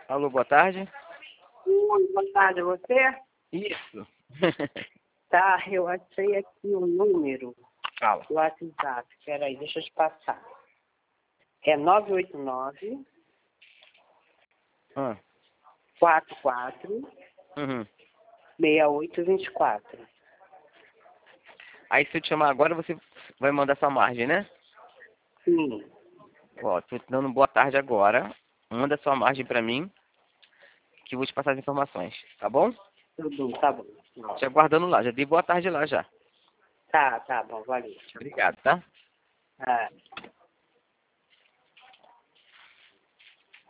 Alô, boa tarde. Muito boa tarde, você? Isso. Tá, eu achei aqui o número Fala. do WhatsApp. Peraí, deixa eu te passar. É 989 Ah. 44 Uhum. 6824. Aí se eu te chamar agora, você vai mandar sua margem, né? Sim. Ó, tô te dando boa tarde agora. Manda sua margem pra mim, que eu vou te passar as informações, tá bom? Tudo, tá bom. Te aguardando lá. Já dei boa tarde lá já. Tá bom, valeu. Obrigado, tá? Ah.